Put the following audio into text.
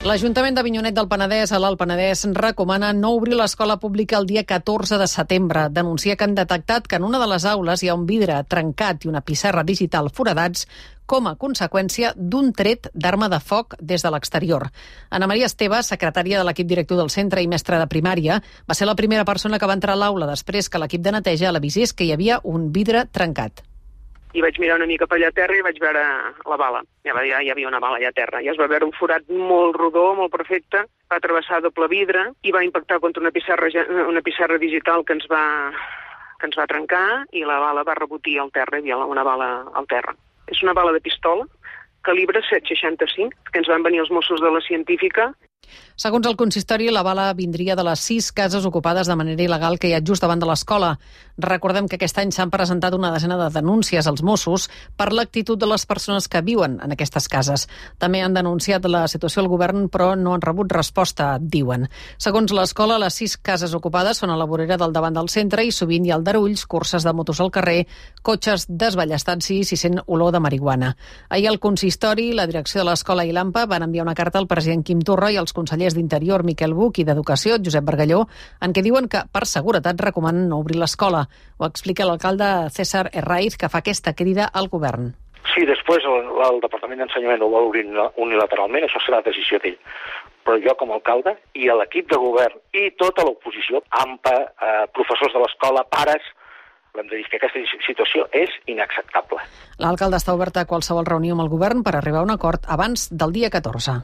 L'Ajuntament d'Avinyonet del Penedès, a l'Alt Penedès, recomana no obrir l'escola pública el dia 14 de setembre. Denuncia que han detectat que en una de les aules hi ha un vidre trencat i una pissarra digital foradats com a conseqüència d'un tret d'arma de foc des de l'exterior. Ana Maria Esteve, secretària de l'equip directiu del centre i mestra de primària, va ser la primera persona que va entrar a l'aula després que l'equip de neteja l'avisés que hi havia un vidre trencat. I vaig mirar una mica per allà a terra i vaig veure la bala. Ja hi havia una bala allà a terra. Ja es va veure un forat molt rodó, molt perfecte, va travessar doble vidre i va impactar contra una pissarra digital que ens va trencar i la bala va rebotir al terra, hi havia una bala al terra. És una bala de pistola, calibre 7,65, que ens van venir els Mossos de la Científica. Segons el consistori, la bala vindria de les 6 cases ocupades de manera il·legal que hi ha just davant de l'escola. Recordem que aquest any s'han presentat una desena de denúncies als Mossos per l'actitud de les persones que viuen en aquestes cases. També han denunciat la situació al govern, però no han rebut resposta, diuen. Segons l'escola, les 6 cases ocupades són a la vorera del davant del centre i sovint hi ha aldarulls, curses de motos al carrer, cotxes desballestats i s'hi sent olor de marihuana. Ahir el consistori, la direcció de l'escola i l'AMPA van enviar una carta al president Quim Torra i als consellers d'Interior, Miquel Buch, i d'Educació, Josep Bargalló, en què diuen que, per seguretat, recomanen no obrir l'escola. Ho explica l'alcalde César Herraiz, que fa aquesta crida al govern. Si després el Departament d'Ensenyament ho vol obrir unilateralment, això serà decisió d'ell. Però jo, com a alcalde, i l'equip de govern i tota l'oposició, AMPA, professors de l'escola, pares, hem de dir que aquesta situació és inacceptable. L'alcalde està obert a qualsevol reunió amb el govern per arribar a un acord abans del dia 14.